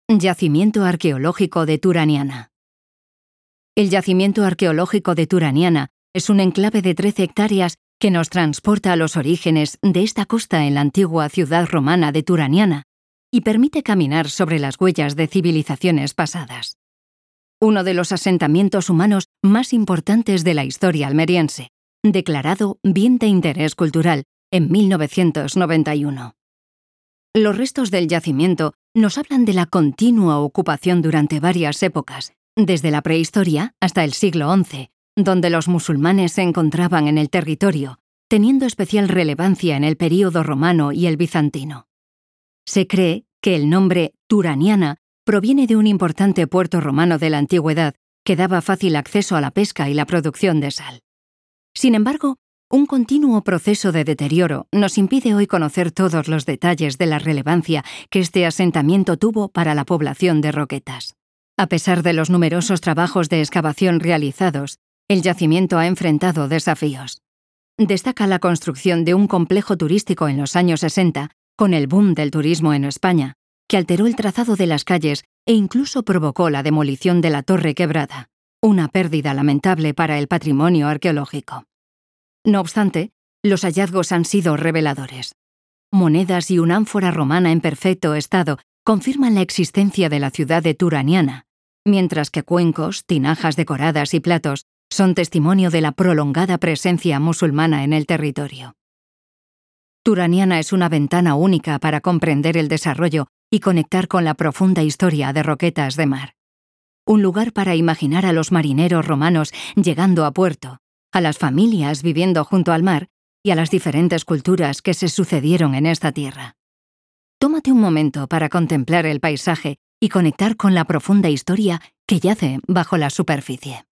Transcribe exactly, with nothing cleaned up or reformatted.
Yacimiento arqueológico de Turaniana. El yacimiento arqueológico de Turaniana es un enclave de trece hectáreas que nos transporta a los orígenes de esta costa en la antigua ciudad romana de Turaniana y permite caminar sobre las huellas de civilizaciones pasadas. Uno de los asentamientos humanos más importantes de la historia almeriense, declarado Bien de Interés Cultural en mil novecientos noventa y uno. Los restos del yacimiento nos hablan de la continua ocupación durante varias épocas, desde la prehistoria hasta el siglo once, donde los musulmanes se encontraban en el territorio, teniendo especial relevancia en el período romano y el bizantino. Se cree que el nombre Turaniana proviene de un importante puerto romano de la antigüedad que daba fácil acceso a la pesca y la producción de sal. Sin embargo, un continuo proceso de deterioro nos impide hoy conocer todos los detalles de la relevancia que este asentamiento tuvo para la población de Roquetas. A pesar de los numerosos trabajos de excavación realizados, el yacimiento ha enfrentado desafíos. Destaca la construcción de un complejo turístico en los años sesenta, con el boom del turismo en España, que alteró el trazado de las calles e incluso provocó la demolición de la Torre Quebrada, una pérdida lamentable para el patrimonio arqueológico. No obstante, los hallazgos han sido reveladores. Monedas y una ánfora romana en perfecto estado confirman la existencia de la ciudad de Turaniana, mientras que cuencos, tinajas decoradas y platos son testimonio de la prolongada presencia musulmana en el territorio. Turaniana es una ventana única para comprender el desarrollo y conectar con la profunda historia de Roquetas de Mar. Un lugar para imaginar a los marineros romanos llegando a puerto, a las familias viviendo junto al mar y a las diferentes culturas que se sucedieron en esta tierra. Tómate un momento para contemplar el paisaje y conectar con la profunda historia que yace bajo la superficie.